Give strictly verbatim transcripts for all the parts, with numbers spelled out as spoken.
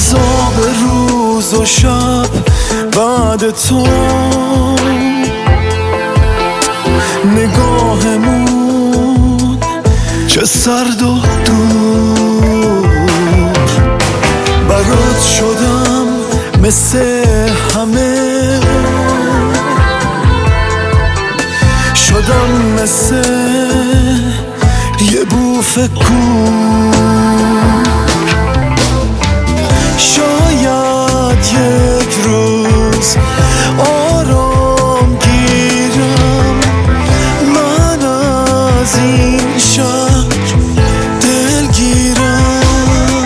عذاب روز و شب بعد تو، نگاهمون چه سرد و دور. برات شدم مثل همه، شدم مثل یه بوف کور. شاید یک روز آرام گیرم من از این شهر دلگیرم.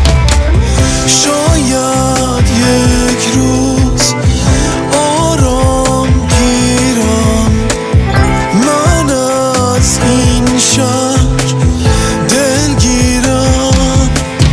شاید یک روز آرام گیرم من از این شهر دلگیرم.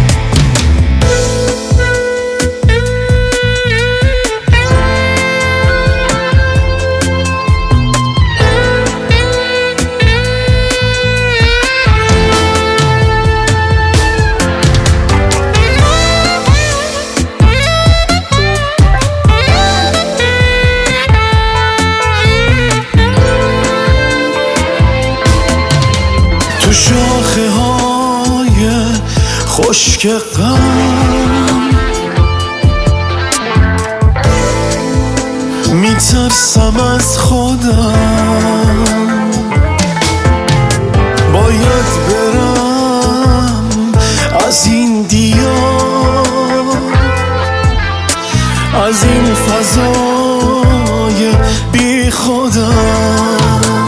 تو شاخه های خشک غم میترسم از خودم. باید برم از این دیار، از این فضای بی خودم.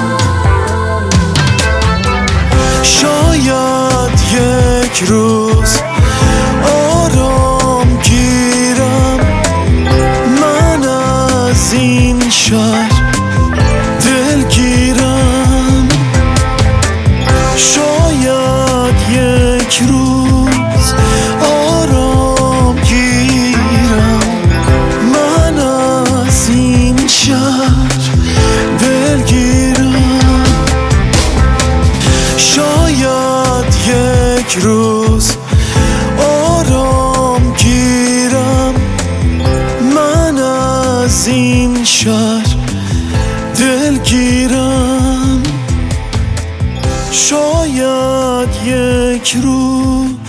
شاید یک روز آرام گیرم من از این شهر دلگیرم. شاید یک روز آرام گیرم من از این شهر دلگیرم. شاید یک روز آرام گیرم من از این شهر دلگیرم. شاید یک روز